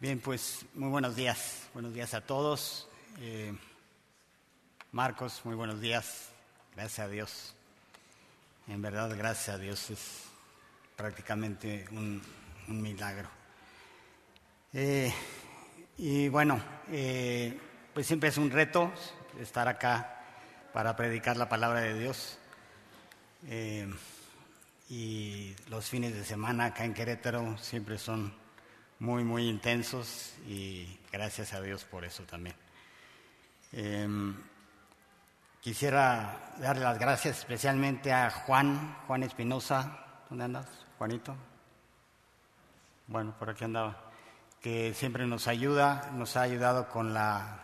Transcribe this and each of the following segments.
Bien, pues muy buenos días a todos. Marcos, muy buenos días, gracias a Dios. En verdad, gracias a Dios, es prácticamente un milagro. Y bueno, pues siempre es un reto estar acá para predicar la palabra de Dios. Y los fines de semana acá en Querétaro siempre son muy intensos y gracias a Dios por eso también. Quisiera darle las gracias especialmente a Juan Espinosa. ¿Dónde andas, Juanito? Bueno, por aquí andaba. Que siempre nos ha ayudado con la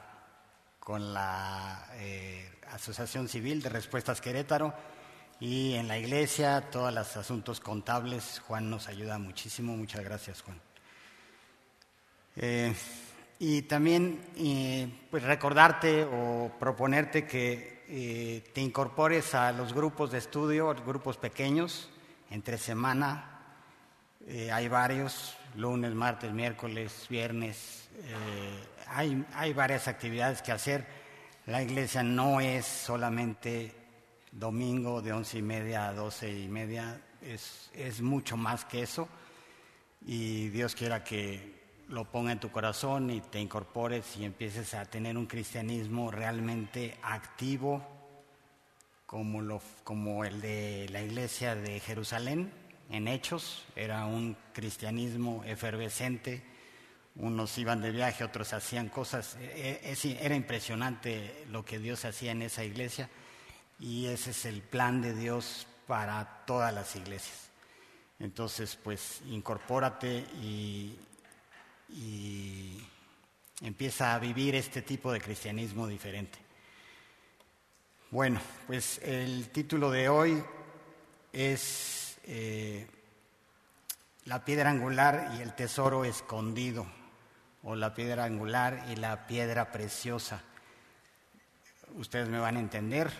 Asociación Civil de Respuestas Querétaro y en la iglesia, todos los asuntos contables. Juan nos ayuda muchísimo, muchas gracias, Juan. Y también pues recordarte o proponerte que te incorpores a los grupos de estudio, grupos pequeños, entre semana. Hay varios, lunes, martes, miércoles, viernes. Hay varias actividades que hacer. La iglesia no es solamente domingo de 11:30 a 12:30, es mucho más que eso. Y Dios quiera que lo ponga en tu corazón y te incorpores y empieces a tener un cristianismo realmente activo como el de la iglesia de Jerusalén en Hechos. Era un cristianismo efervescente, unos iban de viaje, otros hacían cosas. Era impresionante lo que Dios hacía en esa iglesia y ese es el plan de Dios para todas las iglesias. Entonces, pues, incorpórate y empieza a vivir este tipo de cristianismo diferente. Bueno, pues el título de hoy es La piedra angular y el tesoro escondido, o la piedra angular y la piedra preciosa. Ustedes me van a entender.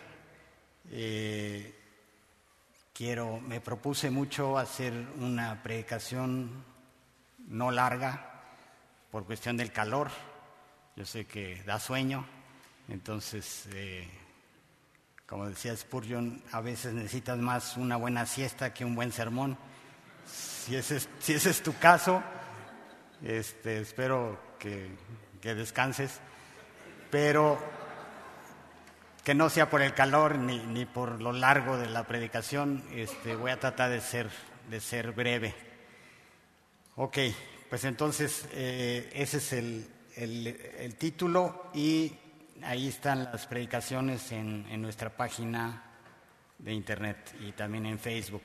Me propuse mucho hacer una predicación no larga, por cuestión del calor. Yo sé que da sueño, entonces, como decía Spurgeon, a veces necesitas más una buena siesta que un buen sermón. Si ese es tu caso, espero que descanses, pero que no sea por el calor ni por lo largo de la predicación. Voy a tratar de ser breve. Ok. Pues entonces ese es el título y ahí están las predicaciones en nuestra página de internet y también en Facebook.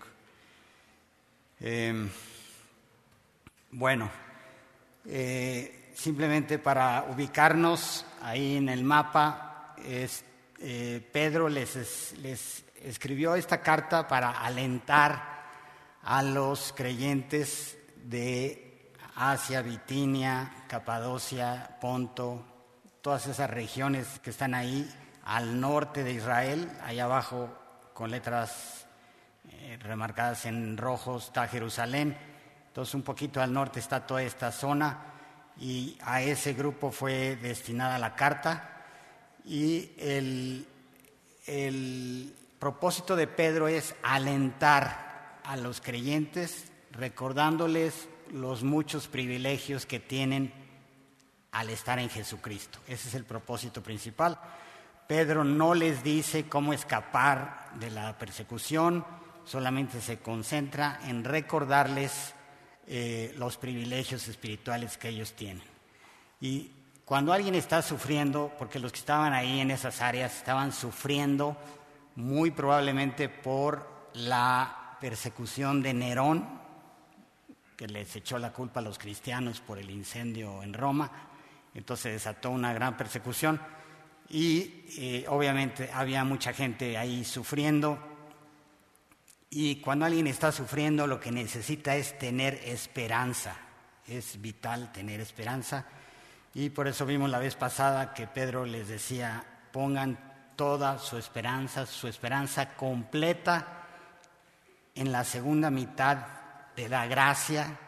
Simplemente para ubicarnos ahí en el mapa, Pedro les escribió esta carta para alentar a los creyentes de Asia, Bitinia, Capadocia, Ponto, todas esas regiones que están ahí al norte de Israel. Ahí abajo con letras remarcadas en rojo está Jerusalén. Entonces un poquito al norte está toda esta zona y a ese grupo fue destinada la carta. Y el propósito de Pedro es alentar a los creyentes recordándoles los muchos privilegios que tienen al estar en Jesucristo. Ese es el propósito principal. Pedro no les dice cómo escapar de la persecución, solamente se concentra en recordarles los privilegios espirituales que ellos tienen. Y cuando alguien está sufriendo, porque los que estaban ahí en esas áreas estaban sufriendo muy probablemente por la persecución de Nerón, que les echó la culpa a los cristianos por el incendio en Roma. Entonces desató una gran persecución y obviamente había mucha gente ahí sufriendo. Y cuando alguien está sufriendo, lo que necesita es tener esperanza. Es vital tener esperanza. Y por eso vimos la vez pasada que Pedro les decía, pongan toda su esperanza completa en la segunda mitad de la gracia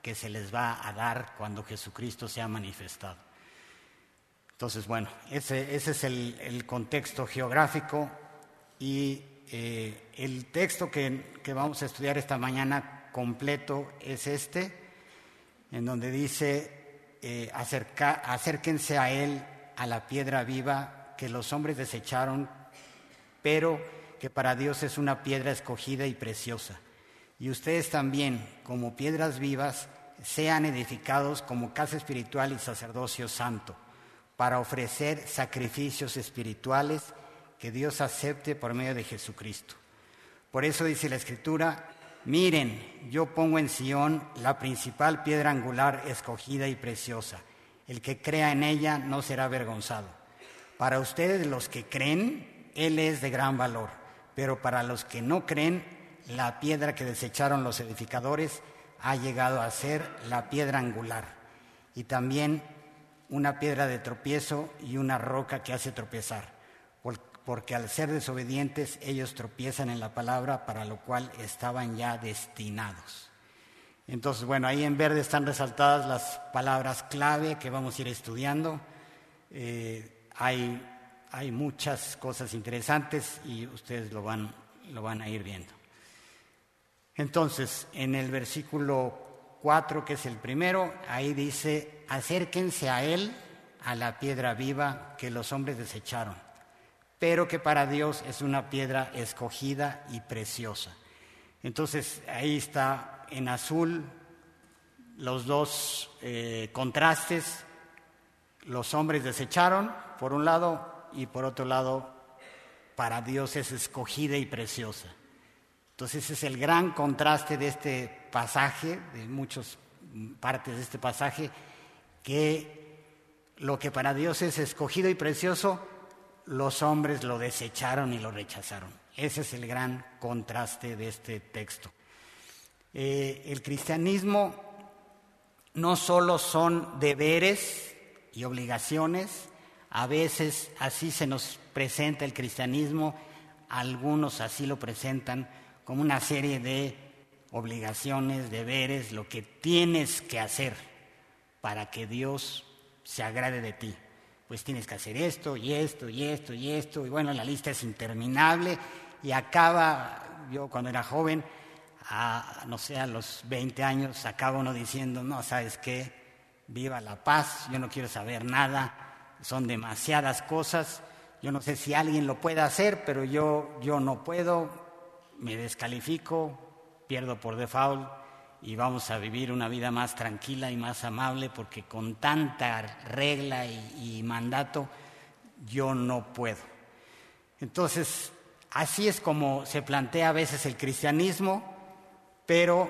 que se les va a dar cuando Jesucristo sea manifestado. Entonces, bueno, ese es el contexto geográfico y el texto que vamos a estudiar esta mañana completo es en donde dice, acérquense a él, a la piedra viva que los hombres desecharon, pero que para Dios es una piedra escogida y preciosa. Y ustedes también, como piedras vivas, sean edificados como casa espiritual y sacerdocio santo, para ofrecer sacrificios espirituales que Dios acepte por medio de Jesucristo. Por eso dice la Escritura, miren, yo pongo en Sión la principal piedra angular escogida y preciosa. El que crea en ella no será avergonzado. Para ustedes los que creen, Él es de gran valor, pero para los que no creen, la piedra que desecharon los edificadores ha llegado a ser la piedra angular y también una piedra de tropiezo y una roca que hace tropezar, porque al ser desobedientes ellos tropiezan en la palabra para lo cual estaban ya destinados. Entonces, bueno, ahí en verde están resaltadas las palabras clave que vamos a ir estudiando. Hay muchas cosas interesantes y ustedes lo van a ir viendo. Entonces, en el versículo 4, que es el primero, ahí dice, acérquense a él, a la piedra viva que los hombres desecharon, pero que para Dios es una piedra escogida y preciosa. Entonces, ahí está en azul los dos contrastes. Los hombres desecharon, por un lado, y por otro lado, para Dios es escogida y preciosa. Entonces, ese es el gran contraste de este pasaje, de muchas partes de este pasaje, que lo que para Dios es escogido y precioso, los hombres lo desecharon y lo rechazaron. Ese es el gran contraste de este texto. El cristianismo no solo son deberes y obligaciones, a veces así se nos presenta el cristianismo, algunos así lo presentan como una serie de obligaciones, deberes, lo que tienes que hacer para que Dios se agrade de ti. Pues tienes que hacer esto y esto y esto y esto, y bueno, la lista es interminable y acaba, yo cuando era joven, a los 20 años, acaba uno diciendo, no, ¿sabes qué? Viva la paz, yo no quiero saber nada, son demasiadas cosas, yo no sé si alguien lo puede hacer, pero yo no puedo, me descalifico, pierdo por default y vamos a vivir una vida más tranquila y más amable porque con tanta regla y mandato yo no puedo. Entonces, así es como se plantea a veces el cristianismo, pero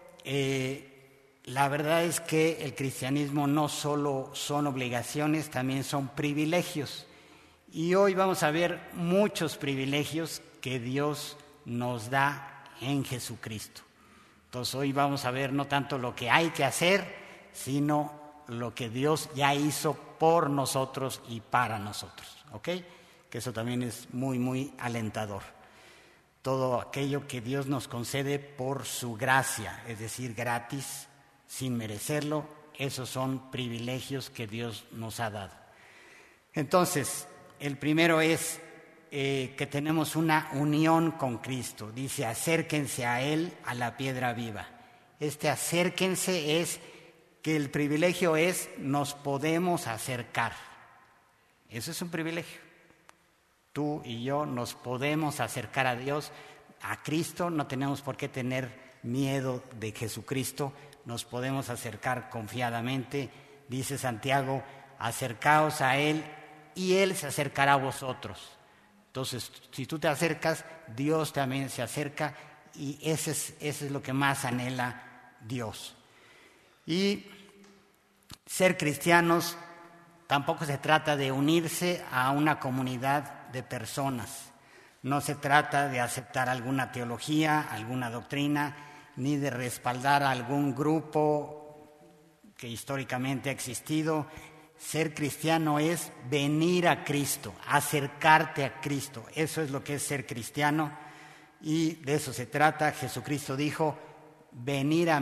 la verdad es que el cristianismo no solo son obligaciones, también son privilegios. Y hoy vamos a ver muchos privilegios que Dios nos da en Jesucristo. Entonces hoy vamos a ver no tanto lo que hay que hacer, sino lo que Dios ya hizo por nosotros y para nosotros, ¿ok? Que eso también es muy, muy alentador. Todo aquello que Dios nos concede por su gracia, es decir, gratis, sin merecerlo, esos son privilegios que Dios nos ha dado. Entonces, el primero es que tenemos una unión con Cristo. Dice, acérquense a Él, a la piedra viva. Acérquense es que el privilegio es nos podemos acercar. Eso es un privilegio. Tú y yo nos podemos acercar a Dios, a Cristo, no tenemos por qué tener miedo de Jesucristo, nos podemos acercar confiadamente. Dice Santiago, acercaos a Él y Él se acercará a vosotros. Entonces, si tú te acercas, Dios también se acerca y ese es lo que más anhela Dios. Y ser cristianos tampoco se trata de unirse a una comunidad de personas. No se trata de aceptar alguna teología, alguna doctrina, ni de respaldar a algún grupo que históricamente ha existido. Ser cristiano es venir a Cristo, acercarte a Cristo. Eso es lo que es ser cristiano y de eso se trata. Jesucristo dijo, venid a mí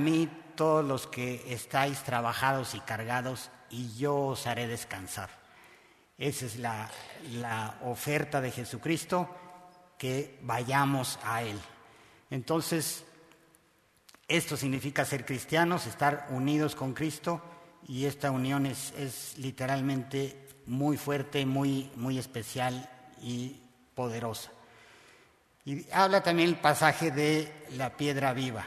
todos los que estáis trabajados y cargados, y yo os haré descansar. Esa es la oferta de Jesucristo, que vayamos a Él. Entonces, esto significa ser cristianos, estar unidos con Cristo, y esta unión es literalmente muy fuerte, muy, muy especial y poderosa. Y habla también el pasaje de la piedra viva.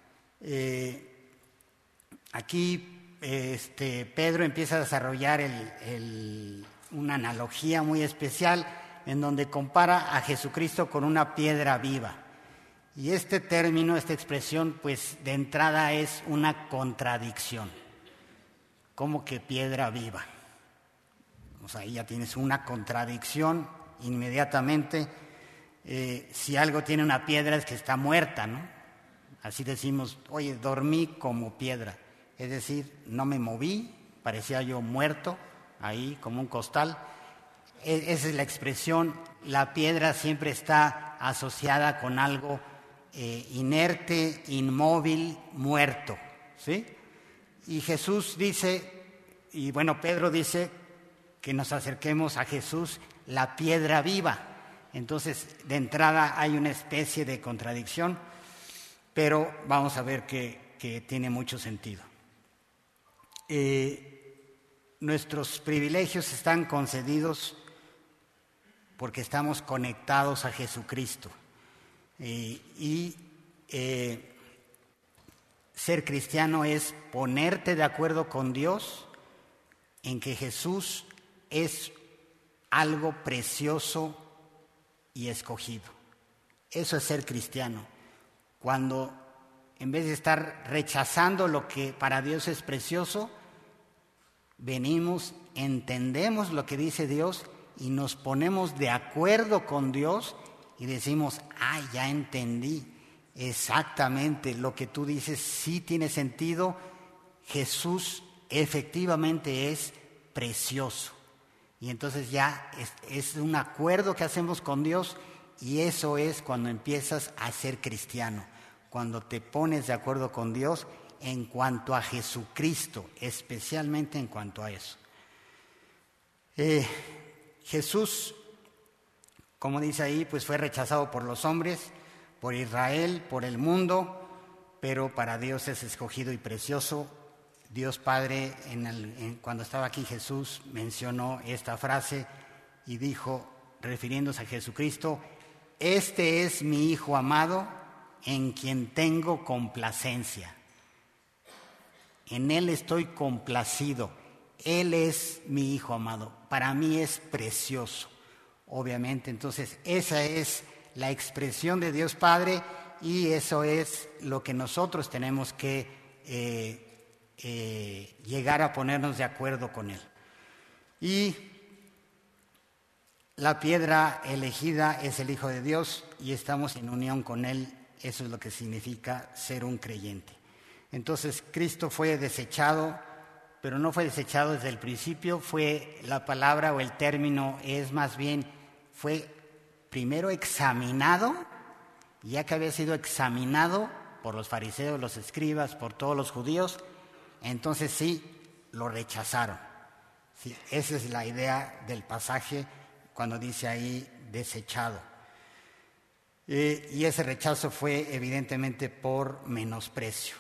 Aquí Pedro empieza a desarrollar una analogía muy especial en donde compara a Jesucristo con una piedra viva. Y este término, esta expresión, pues de entrada es una contradicción. ¿Cómo que piedra viva? O sea, ahí ya tienes una contradicción inmediatamente. Si algo tiene una piedra es que está muerta, ¿no? Así decimos, oye, dormí como piedra. Es decir, no me moví, parecía yo muerto, ahí como un costal. Esa es la expresión. La piedra siempre está asociada con algo inerte, inmóvil, muerto, ¿sí? Y Jesús dice, y bueno, Pedro dice que nos acerquemos a Jesús, la piedra viva. Entonces, de entrada hay una especie de contradicción, pero vamos a ver que tiene mucho sentido. Nuestros privilegios están concedidos porque estamos conectados a Jesucristo. Ser cristiano es ponerte de acuerdo con Dios en que Jesús es algo precioso y escogido. Eso es ser cristiano. Cuando en vez de estar rechazando lo que para Dios es precioso, venimos, entendemos lo que dice Dios y nos ponemos de acuerdo con Dios y decimos, ya entendí exactamente lo que tú dices, sí tiene sentido, Jesús efectivamente es precioso. Y entonces ya es un acuerdo que hacemos con Dios, y eso es cuando empiezas a ser cristiano, cuando te pones de acuerdo con Dios en cuanto a Jesucristo, especialmente en cuanto a eso. Jesús, como dice ahí, pues fue rechazado por los hombres, por Israel, por el mundo, pero para Dios es escogido y precioso. Dios Padre, cuando estaba aquí Jesús, mencionó esta frase y dijo, refiriéndose a Jesucristo, este es mi Hijo amado, en quien tengo complacencia. En Él estoy complacido. Él es mi Hijo amado. Para mí es precioso, obviamente. Entonces, esa es la expresión de Dios Padre, y eso es lo que nosotros tenemos que llegar a ponernos de acuerdo con Él. Y la piedra elegida es el Hijo de Dios y estamos en unión con Él. Eso es lo que significa ser un creyente. Entonces, Cristo fue desechado, pero no fue desechado desde el principio. Fue la palabra o el término es más bien, fue primero examinado, ya que había sido examinado por los fariseos, los escribas, por todos los judíos, entonces sí, lo rechazaron. Sí, esa es la idea del pasaje cuando dice ahí desechado. Y ese rechazo fue evidentemente por menosprecio.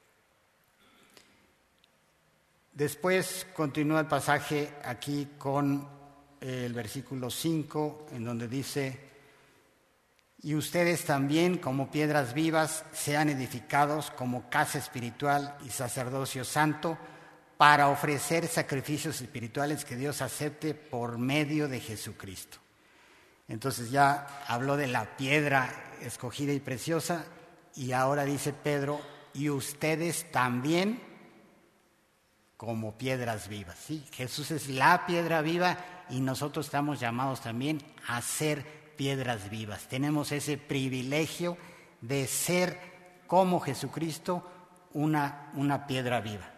Después continúa el pasaje aquí con el versículo 5, en donde dice, y ustedes también, como piedras vivas, sean edificados como casa espiritual y sacerdocio santo, para ofrecer sacrificios espirituales que Dios acepte por medio de Jesucristo. Entonces ya habló de la piedra escogida y preciosa, y ahora dice Pedro, y ustedes también como piedras vivas. ¿Sí? Jesús es la piedra viva y nosotros estamos llamados también a ser piedras vivas. Tenemos ese privilegio de ser como Jesucristo una piedra viva.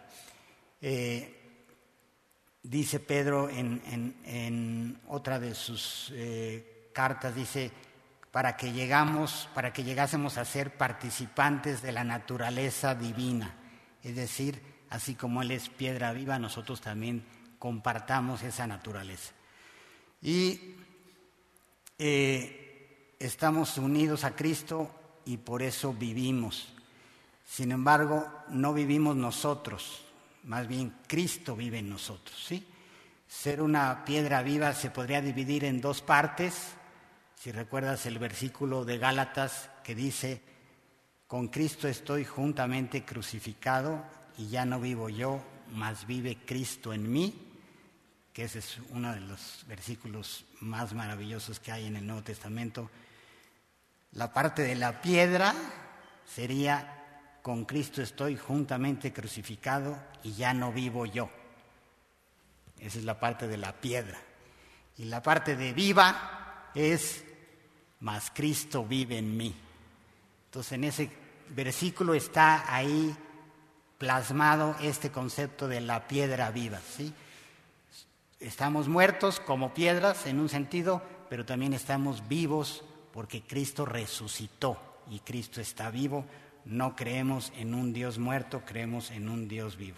Dice Pedro en otra de sus cartas, dice, para que llegásemos a ser participantes de la naturaleza divina. Es decir, así como Él es piedra viva, nosotros también compartamos esa naturaleza. Y estamos unidos a Cristo y por eso vivimos. Sin embargo, no vivimos nosotros, más bien Cristo vive en nosotros, ¿sí? Ser una piedra viva se podría dividir en dos partes. Si recuerdas el versículo de Gálatas que dice: con Cristo estoy juntamente crucificado y ya no vivo yo, mas vive Cristo en mí, que ese es uno de los versículos más maravillosos que hay en el Nuevo Testamento. La parte de la piedra sería: con Cristo estoy juntamente crucificado y ya no vivo yo. Esa es la parte de la piedra. Y la parte de viva es: mas Cristo vive en mí. Entonces en ese versículo está ahí plasmado este concepto de la piedra viva, ¿sí? Estamos muertos como piedras en un sentido, pero también estamos vivos porque Cristo resucitó y Cristo está vivo. No creemos en un Dios muerto, creemos en un Dios vivo.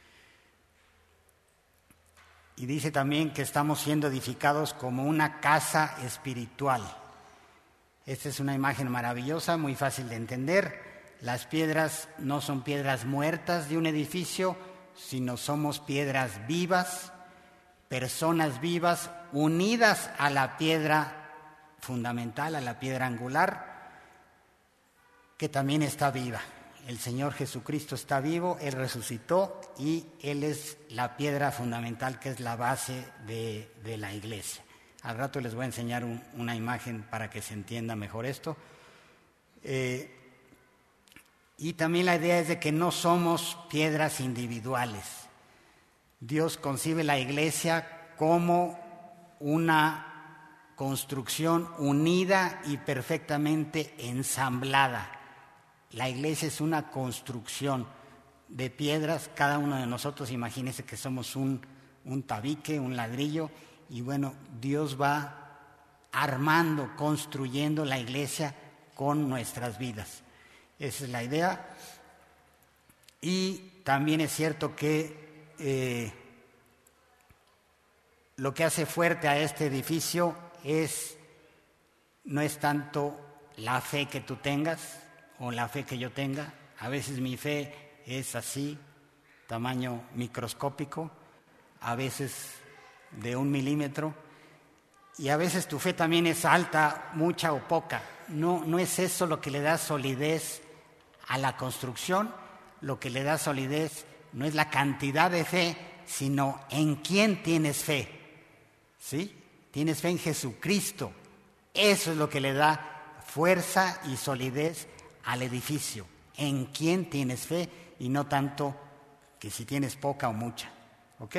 Y dice también que estamos siendo edificados como una casa espiritual. Esta es una imagen maravillosa, muy fácil de entender. Las piedras no son piedras muertas de un edificio, sino somos piedras vivas, personas vivas unidas a la piedra fundamental, a la piedra angular, que también está viva. El Señor Jesucristo está vivo, Él resucitó y Él es la piedra fundamental, que es la base de la iglesia. Al rato les voy a enseñar una imagen para que se entienda mejor esto. Y también la idea es de que no somos piedras individuales. Dios concibe la iglesia como una construcción unida y perfectamente ensamblada. La iglesia es una construcción de piedras. Cada uno de nosotros, imagínense que somos un tabique, un ladrillo, y bueno, Dios va armando, construyendo la iglesia con nuestras vidas. Esa es la idea. Y también es cierto que lo que hace fuerte a este edificio no es tanto la fe que tú tengas o la fe que yo tenga. A veces mi fe es así, tamaño microscópico, a veces de 1 milímetro, y a veces tu fe también es alta, mucha o poca. No es eso lo que le da solidez a la construcción. Lo que le da solidez no es la cantidad de fe, sino en quién tienes fe, ¿sí? Tienes fe en Jesucristo. Eso es lo que le da fuerza y solidez al edificio. En quién tienes fe y no tanto que si tienes poca o mucha, ¿ok?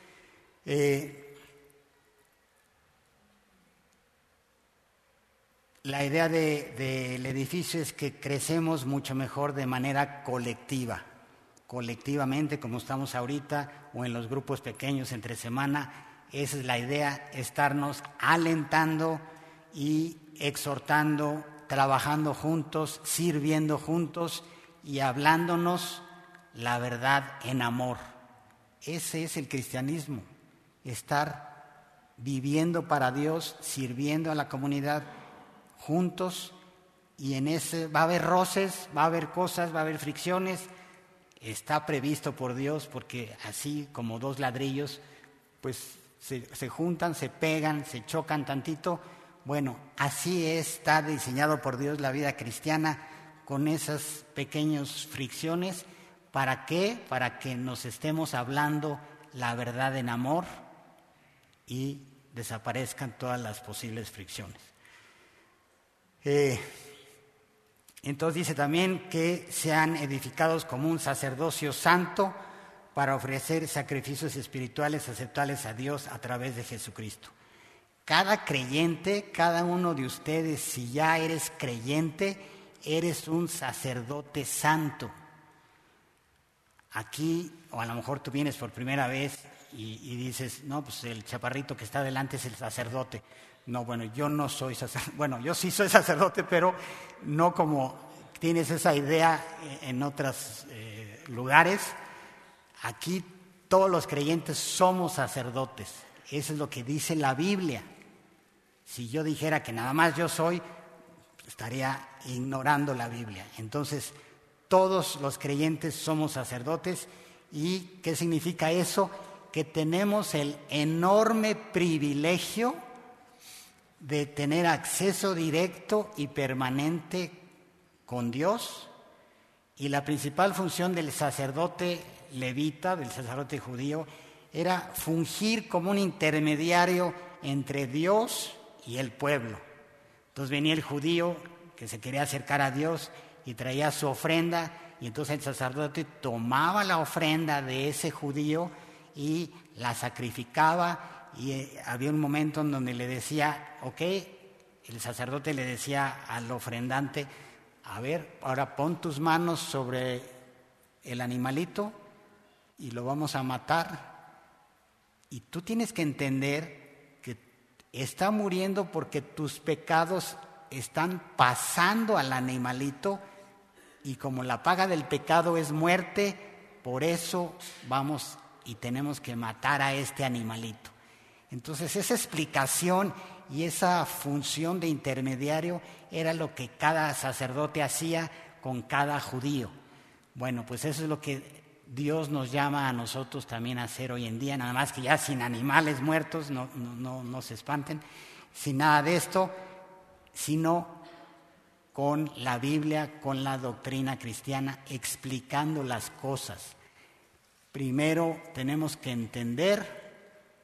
La idea del edificio es que crecemos mucho mejor de manera colectiva, colectivamente, como estamos ahorita, o en los grupos pequeños entre semana. Esa es la idea, estarnos alentando y exhortando, trabajando juntos, sirviendo juntos y hablándonos la verdad en amor. Ese es el cristianismo, estar viviendo para Dios, sirviendo a la comunidad juntos, y en ese va a haber roces, va a haber cosas, va a haber fricciones. Está previsto por Dios, porque así como dos ladrillos pues se juntan, se pegan, se chocan tantito. Bueno, así está diseñado por Dios la vida cristiana, con esas pequeñas fricciones. ¿Para qué? Para que nos estemos hablando la verdad en amor y desaparezcan todas las posibles fricciones. Entonces dice también que sean edificados como un sacerdocio santo para ofrecer sacrificios espirituales aceptables a Dios a través de Jesucristo. Cada creyente, cada uno de ustedes, si ya eres creyente, eres un sacerdote santo. Aquí, o a lo mejor tú vienes por primera vez y dices, no, pues el chaparrito que está delante es el sacerdote. No, bueno, yo no soy sacerdote. Bueno, yo sí soy sacerdote, pero no como tienes esa idea en otras lugares, aquí todos los creyentes somos sacerdotes. Eso es lo que dice la Biblia. Si yo dijera que nada más yo soy, estaría ignorando la Biblia. Entonces, todos los creyentes somos sacerdotes. ¿Y qué significa eso? Que tenemos el enorme privilegio de tener acceso directo y permanente con Dios. Y la principal función del sacerdote levita, del sacerdote judío, era fungir como un intermediario entre Dios y el pueblo. Entonces venía el judío que se quería acercar a Dios y traía su ofrenda, y entonces el sacerdote tomaba la ofrenda de ese judío y la sacrificaba, y había un momento en donde le decía, el sacerdote le decía al ofrendante, a ver, ahora pon tus manos sobre el animalito y lo vamos a matar. Y tú tienes que entender que está muriendo porque tus pecados están pasando al animalito, y como la paga del pecado es muerte, por eso vamos y tenemos que matar a este animalito. Entonces esa explicación y esa función de intermediario era lo que cada sacerdote hacía con cada judío. Bueno, pues eso es lo que Dios nos llama a nosotros también a hacer hoy en día, nada más que ya sin animales muertos, no se espanten, sin nada de esto, sino con la Biblia, con la doctrina cristiana, explicando las cosas. Primero tenemos que entender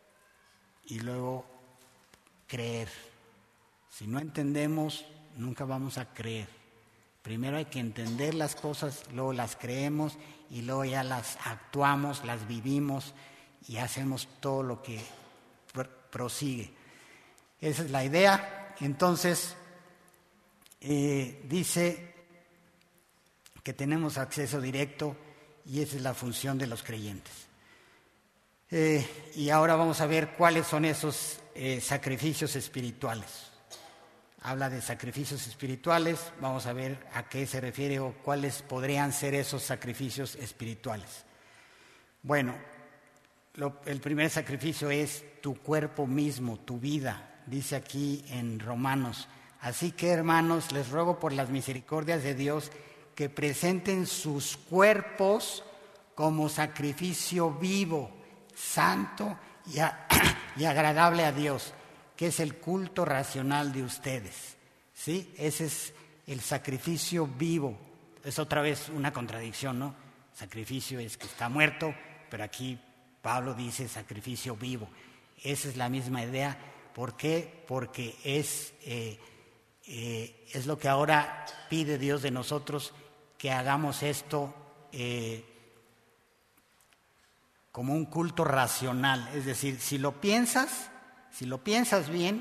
y luego creer. Si no entendemos, nunca vamos a creer. Primero hay que entender las cosas, luego las creemos y luego ya las actuamos, las vivimos y hacemos todo lo que prosigue. Esa es la idea. Entonces, dice que tenemos acceso directo y esa es la función de los creyentes. Y ahora vamos a ver cuáles son esos sacrificios espirituales. Habla de sacrificios espirituales, vamos a ver a qué se refiere o cuáles podrían ser esos sacrificios espirituales. Bueno, el primer sacrificio es tu cuerpo mismo, tu vida, dice aquí en Romanos. Así que, hermanos, les ruego por las misericordias de Dios que presenten sus cuerpos como sacrificio vivo, santo y agradable a Dios, que es el culto racional de ustedes. ¿Sí? Ese es el sacrificio vivo. Es otra vez una contradicción, ¿no? Sacrificio es que está muerto, pero aquí Pablo dice sacrificio vivo. Esa es la misma idea. ¿Por qué? Porque es lo que ahora pide Dios de nosotros, que hagamos esto como un culto racional. Es decir, si lo piensas bien,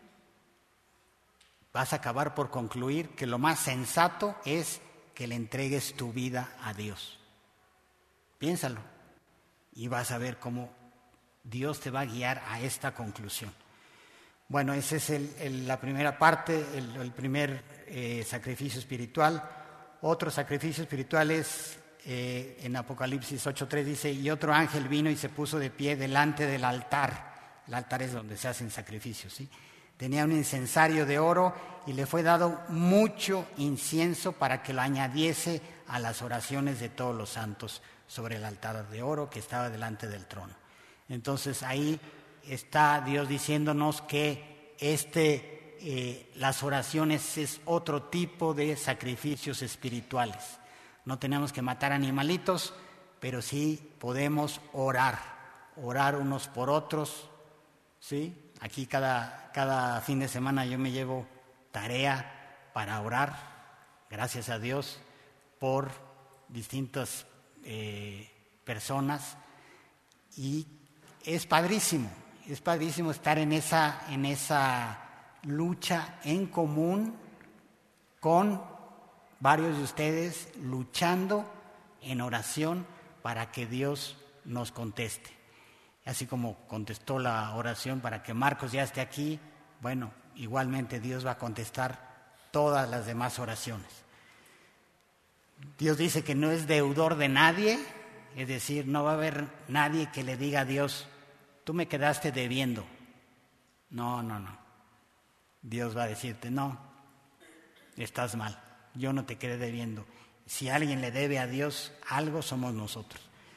vas a acabar por concluir que lo más sensato es que le entregues tu vida a Dios. Piénsalo y vas a ver cómo Dios te va a guiar a esta conclusión. Bueno, esa es la primera parte, el primer sacrificio espiritual. Otro sacrificio espiritual es en Apocalipsis 8:3 dice, y otro ángel vino y se puso de pie delante del altar. El altar es donde se hacen sacrificios, ¿sí? Tenía un incensario de oro y le fue dado mucho incienso para que lo añadiese a las oraciones de todos los santos sobre el altar de oro que estaba delante del trono. Entonces ahí está Dios diciéndonos que las oraciones es otro tipo de sacrificios espirituales. No tenemos que matar animalitos, pero sí podemos orar unos por otros, ¿sí? Aquí cada fin de semana yo me llevo tarea para orar, gracias a Dios, por distintas personas, y es padrísimo estar en esa lucha en común con varios de ustedes, luchando en oración para que Dios nos conteste. Así como contestó la oración para que Marcos ya esté aquí, bueno, igualmente Dios va a contestar todas las demás oraciones. Dios dice que no es deudor de nadie, es decir, no va a haber nadie que le diga a Dios, tú me quedaste debiendo. No. Dios va a decirte, no, estás mal, yo no te quedé debiendo. Si alguien le debe a Dios algo, somos nosotros.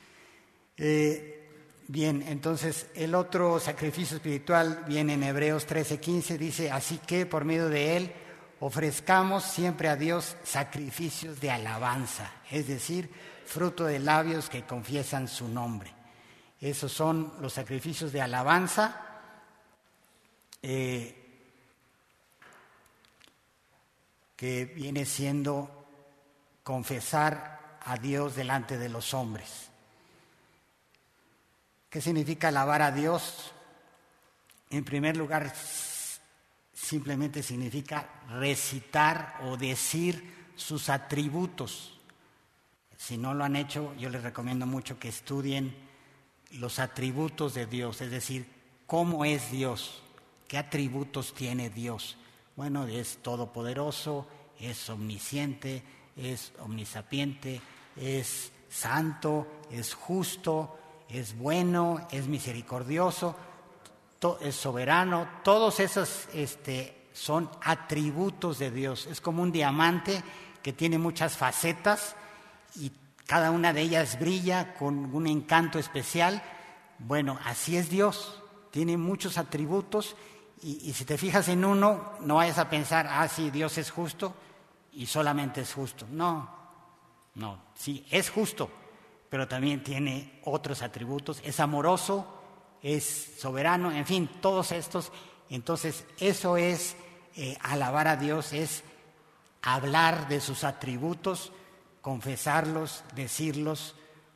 Bien, entonces el otro sacrificio espiritual viene en Hebreos 13:15, dice, así que por medio de él ofrezcamos siempre a Dios sacrificios de alabanza, es decir, fruto de labios que confiesan su nombre. Esos son los sacrificios de alabanza. Que viene siendo confesar a Dios delante de los hombres. ¿Qué significa alabar a Dios? En primer lugar, simplemente significa recitar o decir sus atributos. Si no lo han hecho, yo les recomiendo mucho que estudien los atributos de Dios, es decir, cómo es Dios, qué atributos tiene Dios. Bueno, es todopoderoso, es omnisciente, es omnisapiente, es santo, es justo, es bueno, es misericordioso, es soberano. Todos esos son atributos de Dios. Es como un diamante que tiene muchas facetas y cada una de ellas brilla con un encanto especial. Bueno, así es Dios, tiene muchos atributos. Y si te fijas en uno, no vayas a pensar, sí, Dios es justo y solamente es justo. No, sí, es justo, pero también tiene otros atributos. Es amoroso, es soberano, en fin, todos estos. Entonces, eso es alabar a Dios, es hablar de sus atributos, confesarlos, decirlos,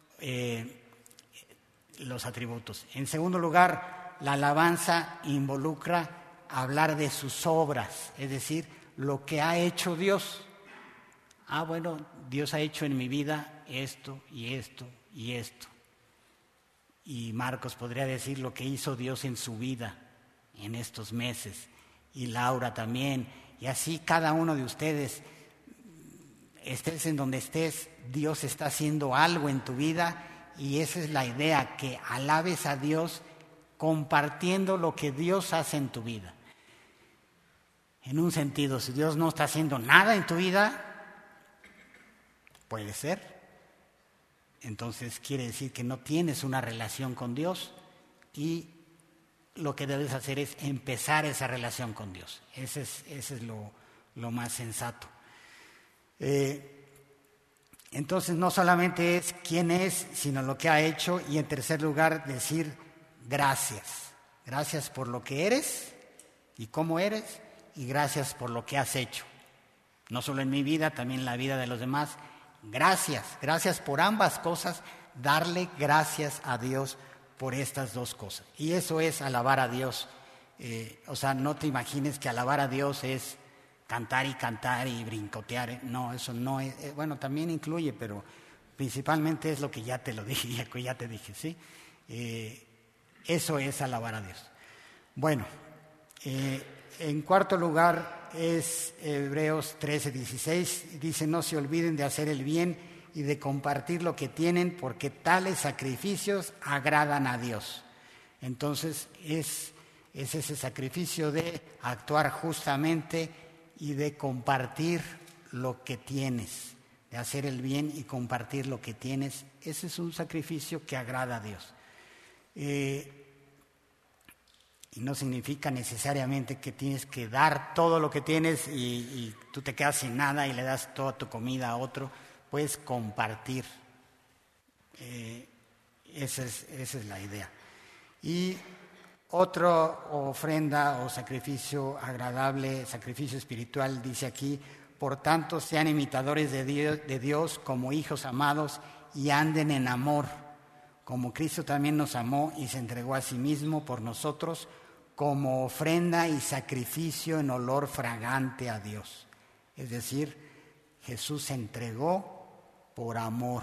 los atributos. En segundo lugar, la alabanza involucra hablar de sus obras, es decir, lo que ha hecho Dios. Bueno, Dios ha hecho en mi vida esto y esto y esto. Y Marcos podría decir lo que hizo Dios en su vida en estos meses. Y Laura también. Y así cada uno de ustedes, estés en donde estés, Dios está haciendo algo en tu vida. Y esa es la idea, que alabes a Dios compartiendo lo que Dios hace en tu vida. En un sentido, si Dios no está haciendo nada en tu vida, puede ser. Entonces quiere decir que no tienes una relación con Dios y lo que debes hacer es empezar esa relación con Dios. Ese es lo más sensato. Entonces no solamente es quién es, sino lo que ha hecho. Y en tercer lugar, decir gracias. Gracias por lo que eres y cómo eres, y gracias por lo que has hecho. No solo en mi vida, también en la vida de los demás. Gracias por ambas cosas. Darle gracias a Dios por estas dos cosas. Y eso es alabar a Dios. No te imagines que alabar a Dios es cantar y brincotear. No, eso no es. Bueno, también incluye, pero principalmente es lo que ya te lo dije, ya te dije, ¿sí? Eso es alabar a Dios. Bueno, en cuarto lugar es Hebreos 13:16. Dice, no se olviden de hacer el bien y de compartir lo que tienen, porque tales sacrificios agradan a Dios. Entonces es ese sacrificio de actuar justamente y de compartir lo que tienes, de hacer el bien y compartir lo que tienes. Ese es un sacrificio que agrada a Dios. Y no significa necesariamente que tienes que dar todo lo que tienes y tú te quedas sin nada y le das toda tu comida a otro. Puedes compartir. Esa es la idea. Y otra ofrenda o sacrificio agradable, sacrificio espiritual, dice aquí, por tanto sean imitadores de Dios como hijos amados y anden en amor, como Cristo también nos amó y se entregó a sí mismo por nosotros como ofrenda y sacrificio en olor fragante a Dios. Es decir, Jesús se entregó por amor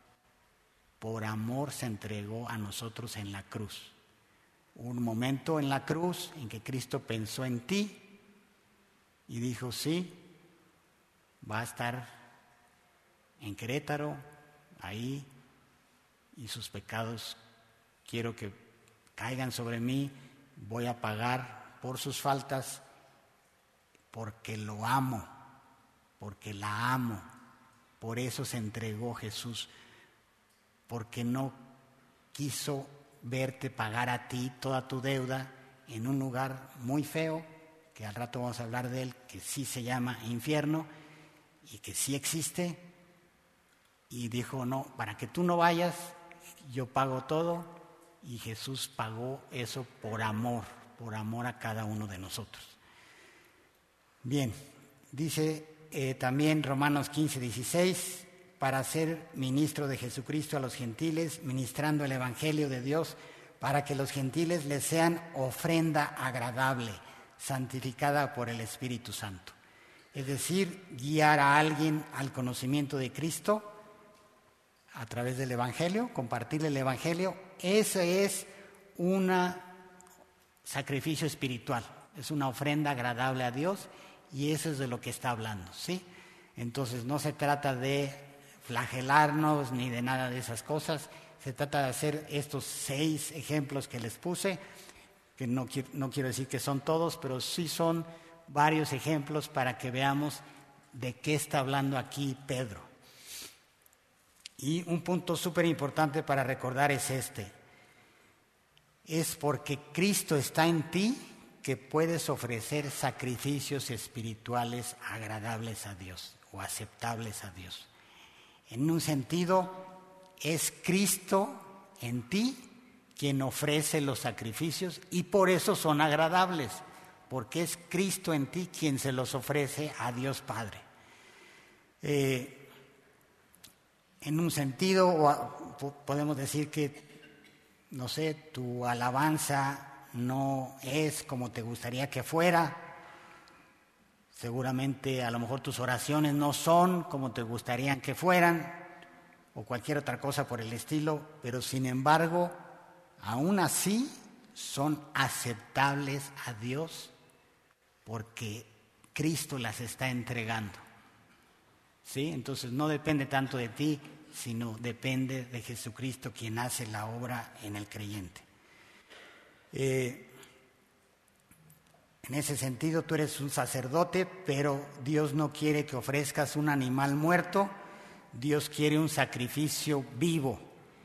se entregó a nosotros en la cruz. Un momento en la cruz en que Cristo pensó en ti y dijo, sí, va a estar en Querétaro, ahí, y sus pecados quiero que caigan sobre mí, voy a pagar por sus faltas, porque lo amo, porque la amo. Por eso se entregó Jesús, porque no quiso verte pagar a ti toda tu deuda en un lugar muy feo, que al rato vamos a hablar de él, que sí se llama infierno y que sí existe. Y dijo, no, para que tú no vayas, yo pago todo. Y Jesús pagó eso por amor a cada uno de nosotros. Bien, dice también Romanos 15:16, para ser ministro de Jesucristo a los gentiles, ministrando el Evangelio de Dios, para que los gentiles les sean ofrenda agradable, santificada por el Espíritu Santo. Es decir, guiar a alguien al conocimiento de Cristo a través del Evangelio, compartirle el Evangelio. Ese es un sacrificio espiritual, es una ofrenda agradable a Dios, y eso es de lo que está hablando, ¿sí? Entonces no se trata de flagelarnos ni de nada de esas cosas, se trata de hacer estos 6 ejemplos que les puse, que no quiero decir que son todos, pero sí son varios ejemplos para que veamos de qué está hablando aquí Pedro. Y un punto súper importante para recordar es este: es porque Cristo está en ti que puedes ofrecer sacrificios espirituales agradables a Dios o aceptables a Dios. En un sentido, es Cristo en ti quien ofrece los sacrificios y por eso son agradables, porque es Cristo en ti quien se los ofrece a Dios Padre. En un sentido, podemos decir que, no sé, tu alabanza no es como te gustaría que fuera. Seguramente a lo mejor tus oraciones no son como te gustarían que fueran, o cualquier otra cosa por el estilo, pero sin embargo, aún así son aceptables a Dios porque Cristo las está entregando. ¿Sí? Entonces no depende tanto de ti, sino depende de Jesucristo, quien hace la obra en el creyente. En ese sentido, tú eres un sacerdote, pero Dios no quiere que ofrezcas un animal muerto, Dios quiere un sacrificio vivo.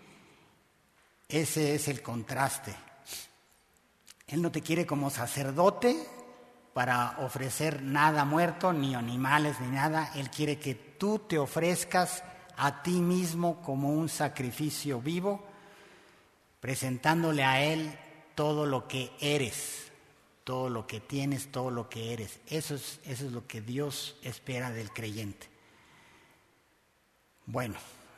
Ese es el contraste. Él no te quiere como sacerdote para ofrecer nada muerto, ni animales, ni nada. Él quiere que tú te ofrezcas a ti mismo como un sacrificio vivo, presentándole a Él todo lo que eres, todo lo que tienes, todo lo que eres. Eso es lo que Dios espera del creyente. Bueno,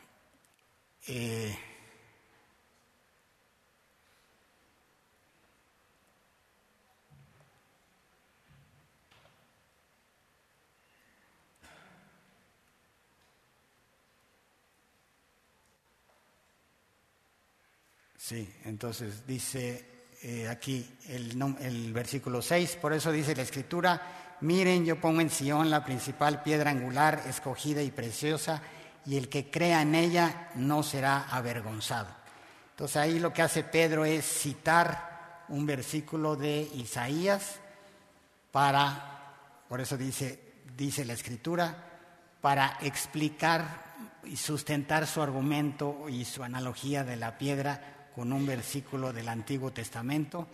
sí, entonces dice aquí el versículo 6, por eso dice la Escritura: miren, yo pongo en Sión la principal piedra angular, escogida y preciosa, y el que crea en ella no será avergonzado. Entonces ahí lo que hace Pedro es citar un versículo de Isaías por eso dice la Escritura, para explicar y sustentar su argumento y su analogía de la piedra con un versículo del Antiguo Testamento,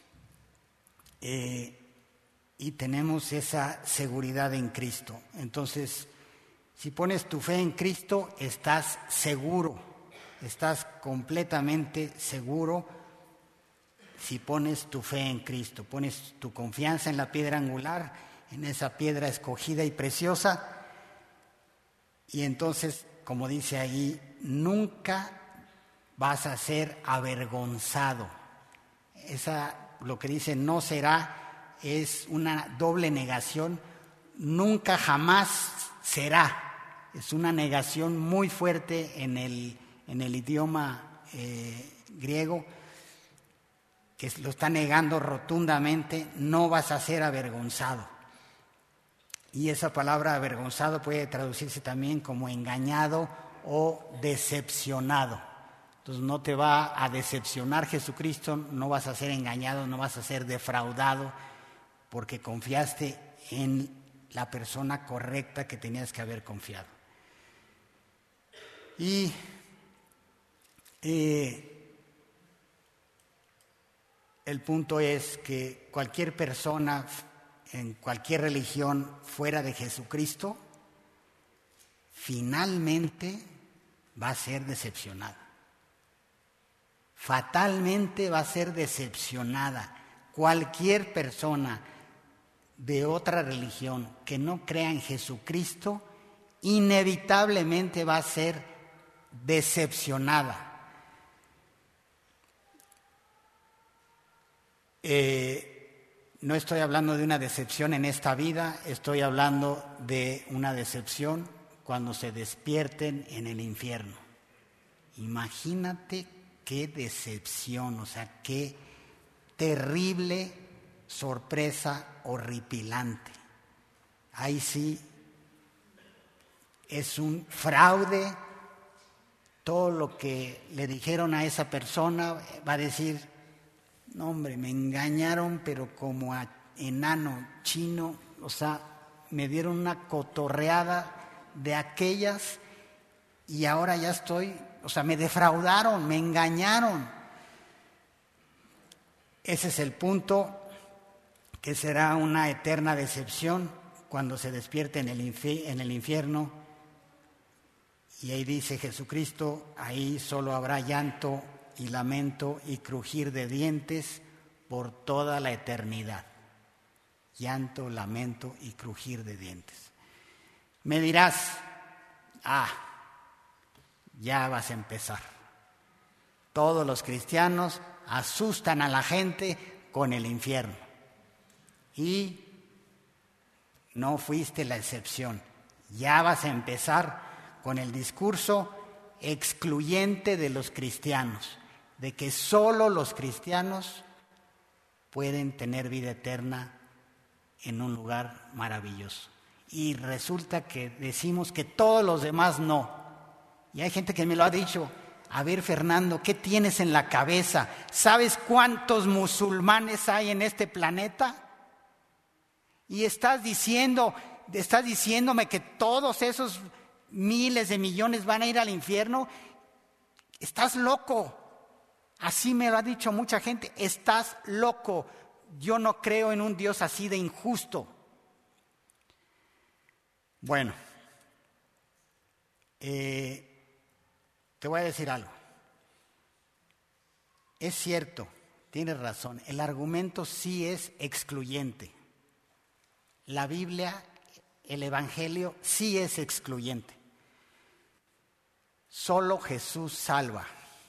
y tenemos esa seguridad en Cristo. Entonces, si pones tu fe en Cristo, estás seguro, estás completamente seguro. Si pones tu fe en Cristo, pones tu confianza en la piedra angular, en esa piedra escogida y preciosa, y entonces, como dice ahí, nunca vas a ser avergonzado. Lo que dice no será es una doble negación. Nunca, jamás será. Es una negación muy fuerte en el idioma griego, que lo está negando rotundamente. No vas a ser avergonzado. Y esa palabra avergonzado puede traducirse también como engañado o decepcionado. Entonces no te va a decepcionar Jesucristo, no vas a ser engañado, no vas a ser defraudado, porque confiaste en la persona correcta que tenías que haber confiado. Y el punto es que cualquier persona en cualquier religión fuera de Jesucristo finalmente va a ser decepcionada. Fatalmente va a ser decepcionada. Cualquier persona de otra religión que no crea en Jesucristo inevitablemente va a ser decepcionada. No estoy hablando de una decepción en esta vida, estoy hablando de una decepción cuando se despierten en el infierno. Imagínate qué decepción, o sea, qué terrible sorpresa horripilante. Ahí sí es un fraude. Todo lo que le dijeron a esa persona va a decir: no, hombre, me engañaron, pero como a enano chino, o sea, me dieron una cotorreada de aquellas y ahora ya estoy, o sea, me defraudaron, me engañaron. Ese es el punto, que será una eterna decepción cuando se despierte en el infierno. Y ahí dice Jesucristo, ahí solo habrá llanto y lamento y crujir de dientes por toda la eternidad. Llanto, lamento y crujir de dientes. Me dirás: ya vas a empezar. Todos los cristianos asustan a la gente con el infierno. Y no fuiste la excepción. Ya vas a empezar con el discurso excluyente de los cristianos, de que solo los cristianos pueden tener vida eterna en un lugar maravilloso. Y resulta que decimos que todos los demás no. Y hay gente que me lo ha dicho: a ver, Fernando, ¿qué tienes en la cabeza? ¿Sabes cuántos musulmanes hay en este planeta? Y estás diciéndome que todos esos miles de millones van a ir al infierno. Estás loco. Así me lo ha dicho mucha gente. Estás loco. Yo no creo en un Dios así de injusto. Bueno, te voy a decir algo. Es cierto, tienes razón. El argumento sí es excluyente. La Biblia, el Evangelio, sí es excluyente. Solo Jesús salva.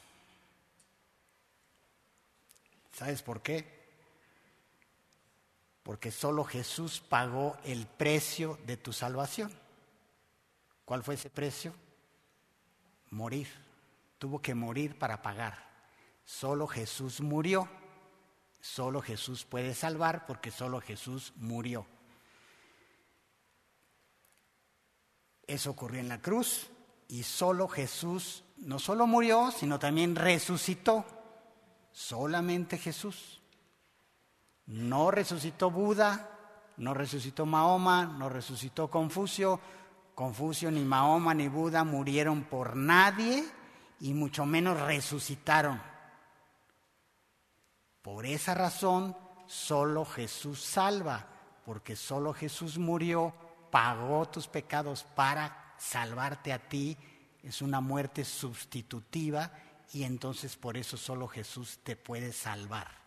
¿Sabes por qué? Porque solo Jesús pagó el precio de tu salvación. ¿Cuál fue ese precio? Morir. Tuvo que morir para pagar. Solo Jesús murió. Solo Jesús puede salvar porque solo Jesús murió. Eso ocurrió en la cruz y solo Jesús no solo murió, sino también resucitó. Solamente Jesús. No resucitó Buda, no resucitó Mahoma, no resucitó Confucio. Confucio, ni Mahoma, ni Buda murieron por nadie y mucho menos resucitaron. Por esa razón, solo Jesús salva, porque solo Jesús murió, pagó tus pecados para salvarte a ti. Es una muerte sustitutiva y entonces por eso solo Jesús te puede salvar.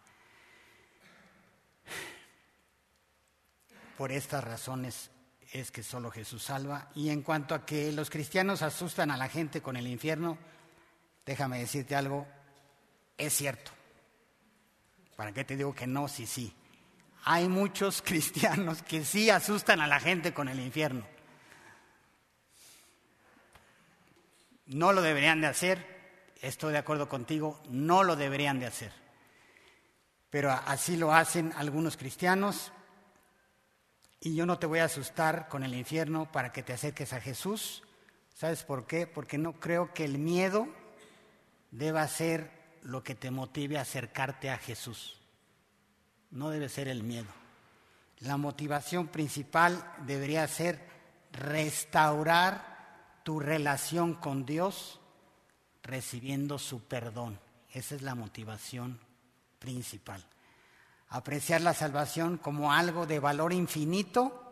Por estas razones es que solo Jesús salva. Y en cuanto a que los cristianos asustan a la gente con el infierno, déjame decirte algo, es cierto. ¿Para qué te digo que no? Sí. Hay muchos cristianos que sí asustan a la gente con el infierno. No lo deberían de hacer, estoy de acuerdo contigo, no lo deberían de hacer. Pero así lo hacen algunos cristianos. Y yo no te voy a asustar con el infierno para que te acerques a Jesús. ¿Sabes por qué? Porque no creo que el miedo deba ser lo que te motive a acercarte a Jesús. No debe ser el miedo. La motivación principal debería ser restaurar tu relación con Dios recibiendo su perdón. Esa es la motivación principal. Apreciar la salvación como algo de valor infinito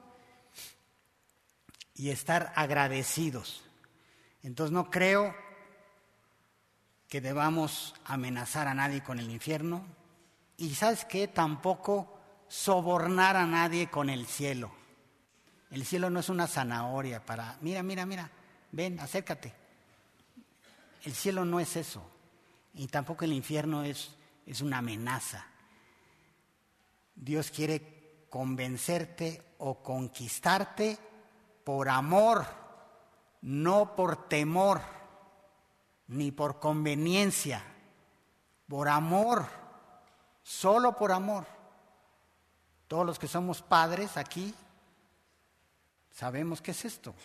y estar agradecidos. Entonces no creo que debamos amenazar a nadie con el infierno y ¿sabes qué? Tampoco sobornar a nadie con el cielo. El cielo no es una zanahoria para, mira, ven, acércate. El cielo no es eso y tampoco el infierno es una amenaza. Dios quiere convencerte o conquistarte por amor, no por temor, ni por conveniencia, por amor, solo por amor. Todos los que somos padres aquí sabemos qué es esto.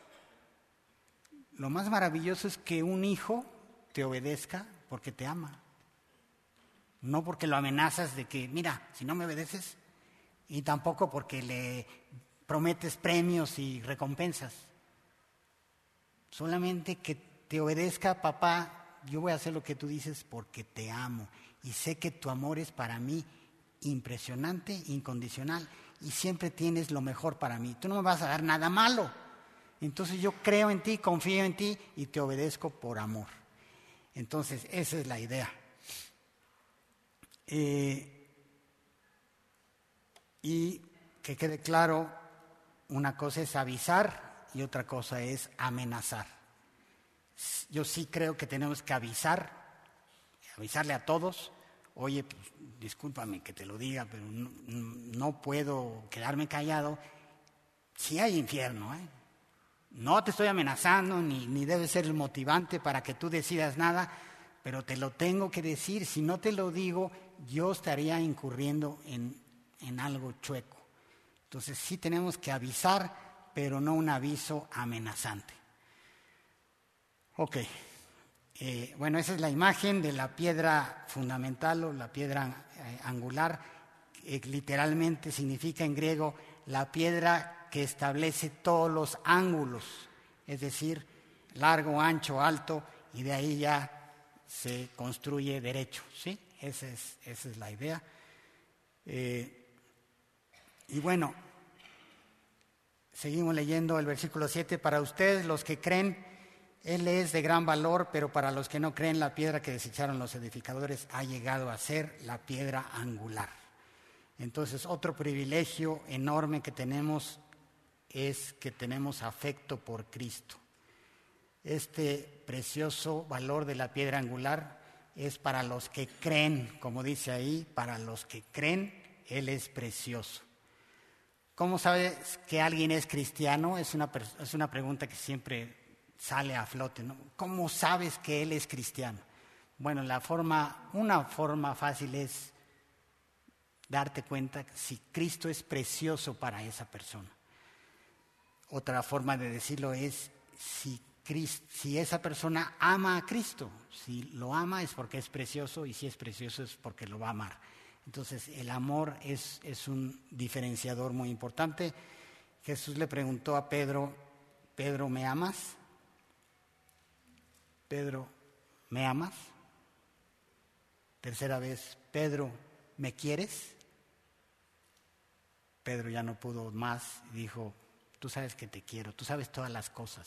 Lo más maravilloso es que un hijo te obedezca porque te ama. No porque lo amenazas de que, mira, si no me obedeces, y tampoco porque le prometes premios y recompensas. Solamente que te obedezca, papá, yo voy a hacer lo que tú dices porque te amo. Y sé que tu amor es para mí impresionante, incondicional, y siempre tienes lo mejor para mí. Tú no me vas a dar nada malo. Entonces yo creo en ti, confío en ti y te obedezco por amor. Entonces esa es la idea. Y que quede claro, una cosa es avisar y otra cosa es amenazar. Yo sí creo que tenemos que avisarle a todos, oye, pues, discúlpame que te lo diga, pero no puedo quedarme callado. Sí hay infierno, ¿eh? No te estoy amenazando, ni debe ser el motivante para que tú decidas nada, pero te lo tengo que decir. Si no te lo digo, yo estaría incurriendo en algo chueco. Entonces sí tenemos que avisar, pero no un aviso amenazante. Ok, bueno, esa es la imagen de la piedra fundamental o la piedra angular. Literalmente significa en griego la piedra que establece todos los ángulos, es decir, largo, ancho, alto, y de ahí ya se construye derecho, ¿sí? Esa es la idea. Y bueno, seguimos leyendo el versículo 7. Para ustedes, los que creen, Él es de gran valor, pero para los que no creen, la piedra que desecharon los edificadores ha llegado a ser la piedra angular. Entonces, otro privilegio enorme que tenemos es que tenemos afecto por Cristo. Este precioso valor de la piedra angular es para los que creen, como dice ahí, para los que creen, Él es precioso. ¿Cómo sabes que alguien es cristiano? Es una pregunta que siempre sale a flote, ¿no? ¿Cómo sabes que Él es cristiano? Bueno, una forma fácil es darte cuenta si Cristo es precioso para esa persona. Otra forma de decirlo es si esa persona ama a Cristo. Si lo ama es porque es precioso y si es precioso es porque lo va a amar. Entonces el amor es un diferenciador muy importante. Jesús le preguntó a Pedro, Pedro, ¿me amas? Pedro, ¿me amas? Tercera vez, Pedro, ¿me quieres? Pedro ya no pudo más y dijo, tú sabes que te quiero, tú sabes todas las cosas.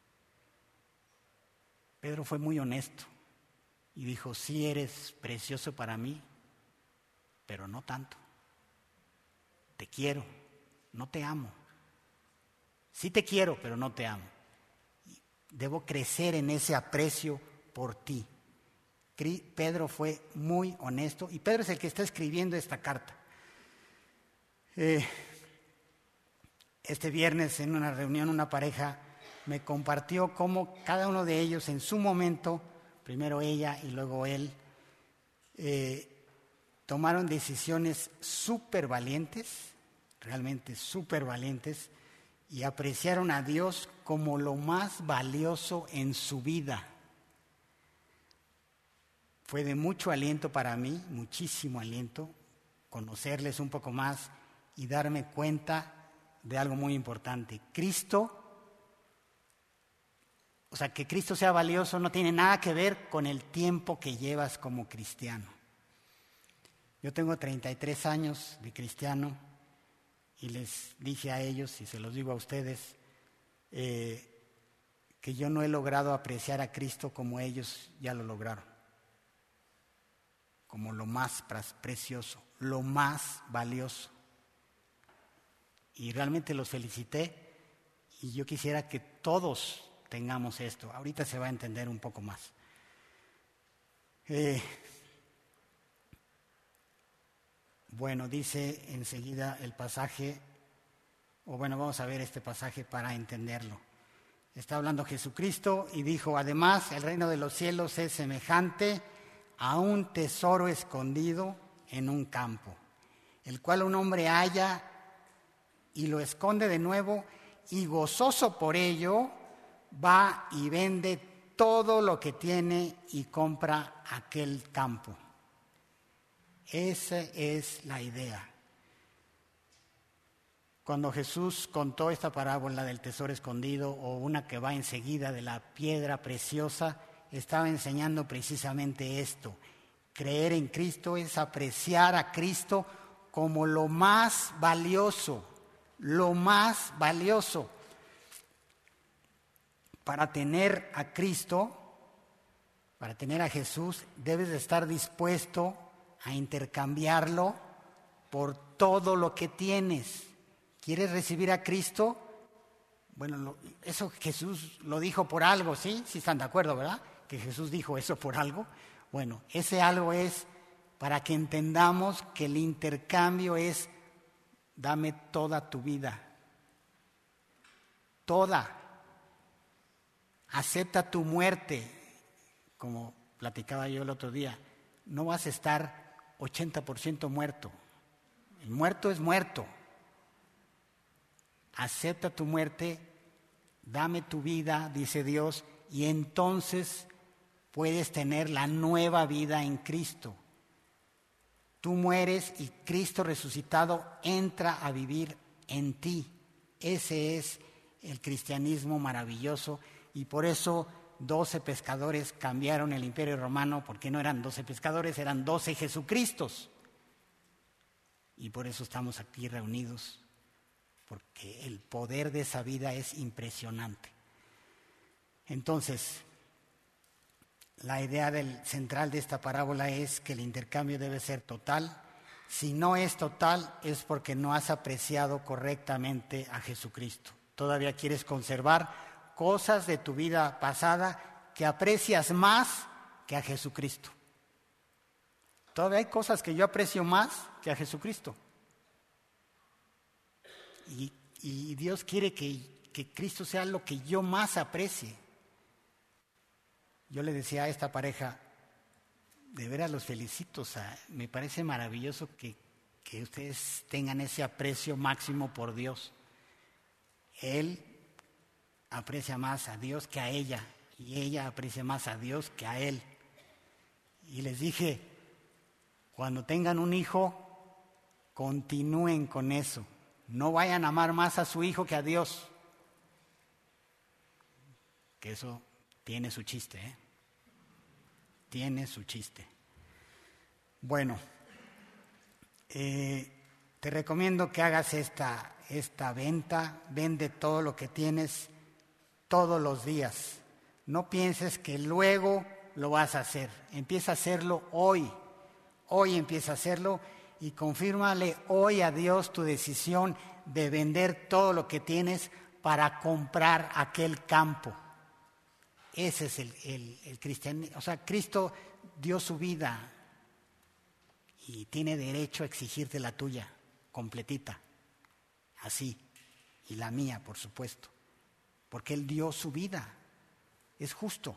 Pedro fue muy honesto y dijo, sí eres precioso para mí, pero no tanto. Te quiero, no te amo. Sí te quiero, pero no te amo. Debo crecer en ese aprecio por ti. Pedro fue muy honesto y Pedro es el que está escribiendo esta carta. Este viernes en una reunión una pareja me compartió cómo cada uno de ellos en su momento, primero ella y luego él, tomaron decisiones súper valientes realmente súper valientes, y apreciaron a Dios como lo más valioso en su vida. Fue de mucho aliento para mí, muchísimo aliento, conocerles un poco más y darme cuenta de algo muy importante. Cristo, o sea, que Cristo sea valioso no tiene nada que ver con el tiempo que llevas como cristiano. Yo tengo 33 años de cristiano y les dije a ellos, y se los digo a ustedes, que yo no he logrado apreciar a Cristo como ellos ya lo lograron, como lo más precioso, lo más valioso. Y realmente los felicité y yo quisiera que todos tengamos esto. Ahorita se va a entender un poco más. Bueno, dice enseguida el pasaje, o bueno, vamos a ver este pasaje para entenderlo. Está hablando Jesucristo y dijo, además, el reino de los cielos es semejante a un tesoro escondido en un campo, el cual un hombre halla y lo esconde de nuevo, y gozoso por ello va y vende todo lo que tiene y compra aquel campo. Esa es la idea. Cuando Jesús contó esta parábola del tesoro escondido, o una que va enseguida de la piedra preciosa, estaba enseñando precisamente esto. Creer en Cristo es apreciar a Cristo como lo más valioso, lo más valioso. Para tener a Cristo, para tener a Jesús, debes de estar dispuesto a intercambiarlo por todo lo que tienes. ¿Quieres recibir a Cristo? Bueno, eso Jesús lo dijo por algo, ¿sí? Sí están de acuerdo, ¿verdad? Que Jesús dijo eso por algo. Bueno, ese algo es para que entendamos que el intercambio es dame toda tu vida. Toda. Acepta tu muerte. Como platicaba yo el otro día, no vas a estar 80% muerto. El muerto es muerto. Acepta tu muerte, dame tu vida, dice Dios, y entonces puedes tener la nueva vida en Cristo. Tú mueres y Cristo resucitado entra a vivir en ti. Ese es el cristianismo maravilloso, y por eso 12 pescadores cambiaron el Imperio Romano, porque no eran 12 pescadores, eran 12 Jesucristos. Y por eso estamos aquí reunidos, porque el poder de esa vida es impresionante. Entonces, la idea central de esta parábola es que el intercambio debe ser total. Si no es total, es porque no has apreciado correctamente a Jesucristo. Todavía quieres conservar cosas de tu vida pasada que aprecias más que a Jesucristo. Todavía hay cosas que yo aprecio más que a Jesucristo. Y Dios quiere que Cristo sea lo que yo más aprecie. Yo le decía a esta pareja, de veras los felicito, o sea, me parece maravilloso que ustedes tengan ese aprecio máximo por Dios. Él aprecia más a Dios que a ella, y ella aprecia más a Dios que a él. Y les dije, cuando tengan un hijo, continúen con eso. No vayan a amar más a su hijo que a Dios. Que eso tiene su chiste, ¿eh? Tiene su chiste. Bueno, te recomiendo que hagas esta venta. Vende todo lo que tienes todos los días. No pienses que luego lo vas a hacer. Empieza a hacerlo hoy. Hoy empieza a hacerlo y confírmale hoy a Dios tu decisión de vender todo lo que tienes para comprar aquel campo. Ese es el cristianismo. O sea, Cristo dio su vida y tiene derecho a exigirte la tuya, completita, así, y la mía, por supuesto, porque Él dio su vida. Es justo.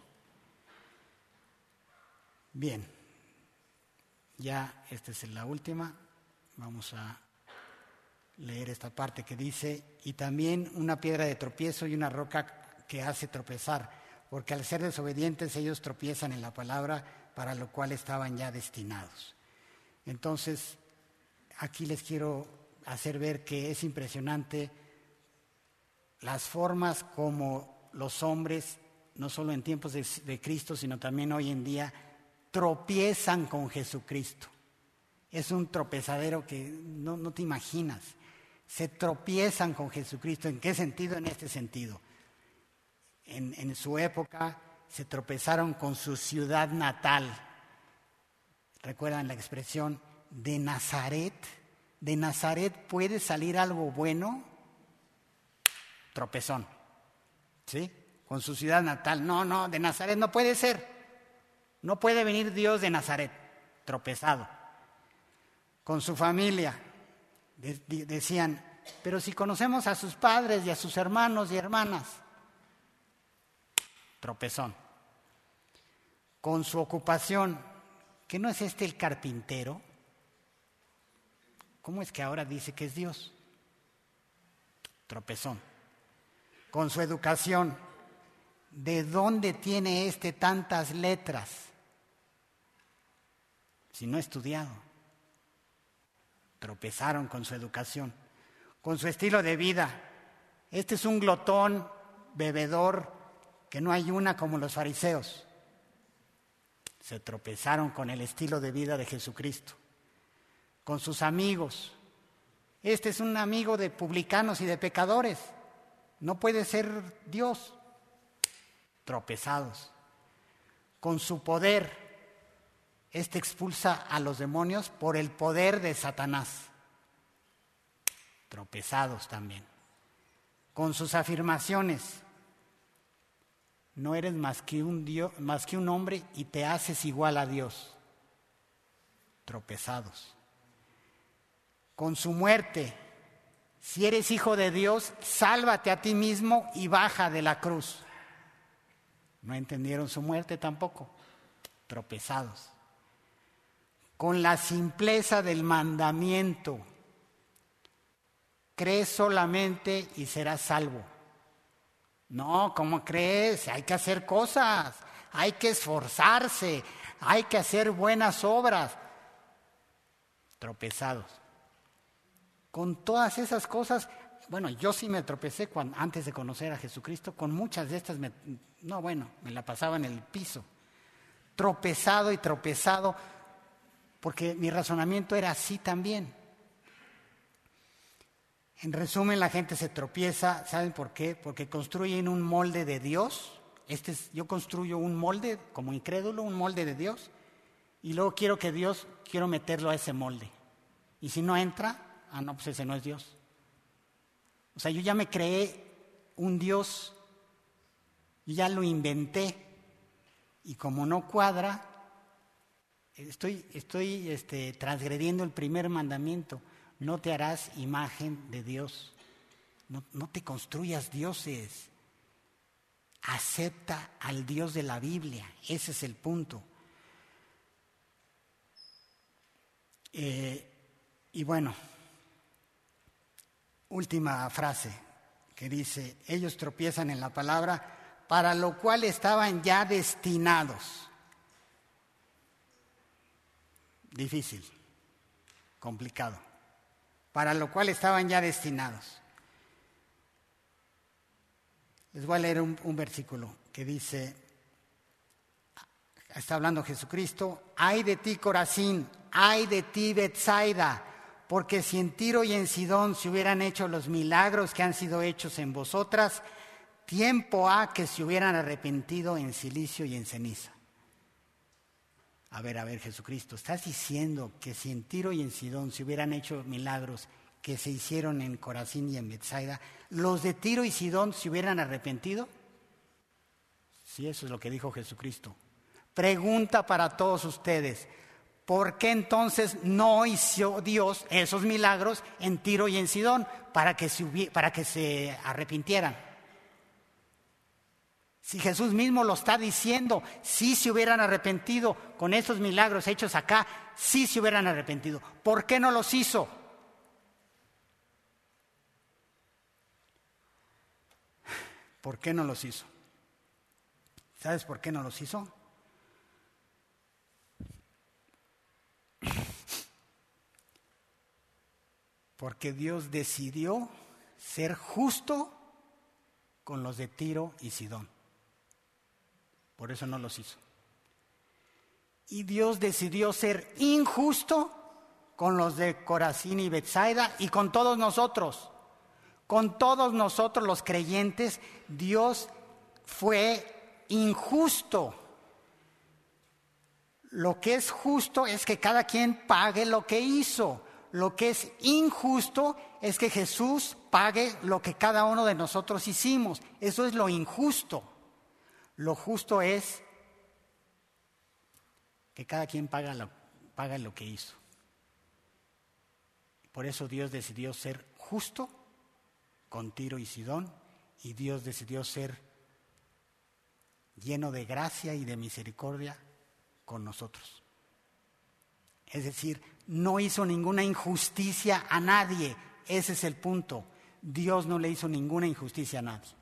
Bien, ya esta es la última. Vamos a leer esta parte que dice, y también una piedra de tropiezo y una roca que hace tropezar, porque al ser desobedientes ellos tropiezan en la palabra para lo cual estaban ya destinados. Entonces, aquí les quiero hacer ver que es impresionante las formas como los hombres, no solo en tiempos de Cristo, sino también hoy en día, tropiezan con Jesucristo. Es un tropezadero que no te imaginas. Se tropiezan con Jesucristo. ¿En qué sentido? En este sentido. En su época se tropezaron con su ciudad natal. ¿Recuerdan la expresión de Nazaret? ¿De Nazaret puede salir algo bueno? Tropezón. ¿Sí? Con su ciudad natal. No, de Nazaret no puede ser. No puede venir Dios de Nazaret. Tropezado. Con su familia. Decían, pero si conocemos a sus padres y a sus hermanos y hermanas. Tropezón. Con su ocupación, ¿que no es este el carpintero? ¿Cómo es que ahora dice que es Dios? Tropezón. Con su educación, ¿de dónde tiene este tantas letras? Si no ha estudiado. Tropezaron con su educación. Con su estilo de vida. Este es un glotón, bebedor, que no ayuna como los fariseos. Se tropezaron con el estilo de vida de Jesucristo. Con sus amigos. Este es un amigo de publicanos y de pecadores. No puede ser Dios. Tropezados. Con su poder. Este expulsa a los demonios por el poder de Satanás. Tropezados también. Con sus afirmaciones. No eres más que un hombre y te haces igual a Dios. Tropezados. Con su muerte. Si eres hijo de Dios, sálvate a ti mismo y baja de la cruz. No entendieron su muerte tampoco. Tropezados. Con la simpleza del mandamiento. Cree solamente y serás salvo. No, ¿cómo crees? Hay que hacer cosas, hay que esforzarse, hay que hacer buenas obras. Tropezados. Con todas esas cosas, bueno, yo sí me tropecé antes de conocer a Jesucristo, con muchas de estas, me la pasaba en el piso. Tropezado y tropezado, porque mi razonamiento era así también. En resumen, la gente se tropieza, ¿saben por qué? Porque construyen un molde de Dios. Yo construyo un molde, como incrédulo, un molde de Dios, y luego quiero meterlo a ese molde. Y si no entra, pues ese no es Dios. O sea, yo ya me creé un Dios, yo ya lo inventé, y como no cuadra, estoy transgrediendo el primer mandamiento. No te harás imagen de Dios. No te construyas dioses. Acepta al Dios de la Biblia. Ese es el punto. Y bueno, última frase que dice, ellos tropiezan en la palabra, para lo cual estaban ya destinados. Difícil, complicado. Para lo cual estaban ya destinados. Les voy a leer un versículo que dice, está hablando Jesucristo, ay de ti Corazín, ay de ti Betsaida, porque si en Tiro y en Sidón se hubieran hecho los milagros que han sido hechos en vosotras, tiempo ha que se hubieran arrepentido en silicio y en ceniza. A ver, Jesucristo, ¿estás diciendo que si en Tiro y en Sidón se hubieran hecho milagros que se hicieron en Corazín y en Betsaida, los de Tiro y Sidón se hubieran arrepentido? Sí, eso es lo que dijo Jesucristo. Pregunta para todos ustedes, ¿por qué entonces no hizo Dios esos milagros en Tiro y en Sidón para que se arrepintieran? Si Jesús mismo lo está diciendo, sí se hubieran arrepentido con estos milagros hechos acá, sí se hubieran arrepentido. ¿Por qué no los hizo? ¿Por qué no los hizo? ¿Sabes por qué no los hizo? Porque Dios decidió ser justo con los de Tiro y Sidón. Por eso no los hizo. Y Dios decidió ser injusto con los de Corazín y Betsaida y con todos nosotros. Con todos nosotros los creyentes, Dios fue injusto. Lo que es justo es que cada quien pague lo que hizo. Lo que es injusto es que Jesús pague lo que cada uno de nosotros hicimos. Eso es lo injusto. Lo justo es que cada quien pague lo que hizo. Por eso Dios decidió ser justo con Tiro y Sidón, y Dios decidió ser lleno de gracia y de misericordia con nosotros. Es decir, no hizo ninguna injusticia a nadie. Ese es el punto. Dios no le hizo ninguna injusticia a nadie.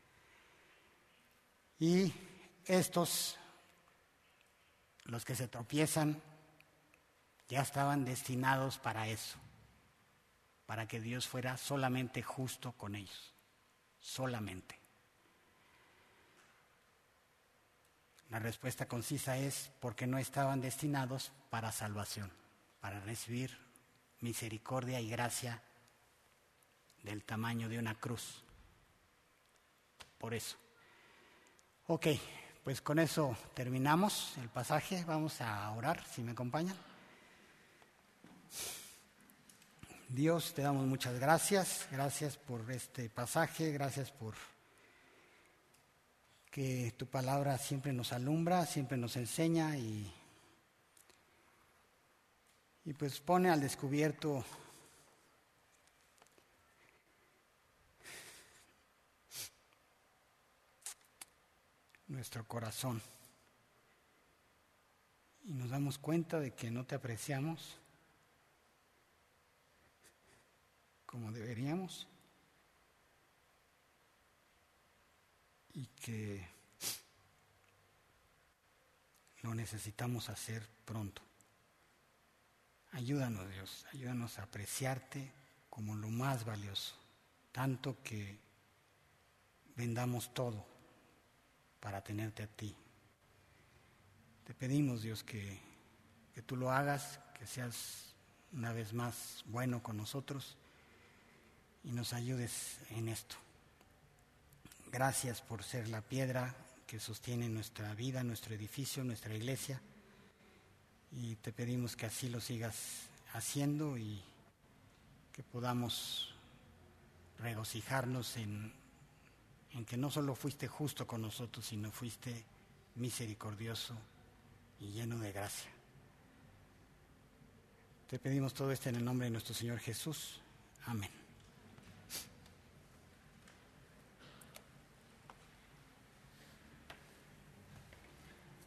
Y estos, los que se tropiezan, ya estaban destinados para eso, para que Dios fuera solamente justo con ellos, solamente. La respuesta concisa es porque no estaban destinados para salvación, para recibir misericordia y gracia del tamaño de una cruz. Por eso. Ok, pues con eso terminamos el pasaje. Vamos a orar, si me acompañan. Dios, te damos muchas gracias. Gracias por este pasaje, gracias por que tu palabra siempre nos alumbra, siempre nos enseña y pues pone al descubierto nuestro corazón. Y nos damos cuenta de que no te apreciamos como deberíamos y que lo necesitamos hacer pronto. Ayúdanos, Dios, ayúdanos a apreciarte como lo más valioso, tanto que vendamos todo para tenerte a ti. Te pedimos, Dios, que tú lo hagas, que seas una vez más bueno con nosotros y nos ayudes en esto. Gracias por ser la piedra que sostiene nuestra vida, nuestro edificio, nuestra iglesia. Y te pedimos que así lo sigas haciendo y que podamos regocijarnos en que no solo fuiste justo con nosotros, sino fuiste misericordioso y lleno de gracia. Te pedimos todo esto en el nombre de nuestro Señor Jesús. Amén.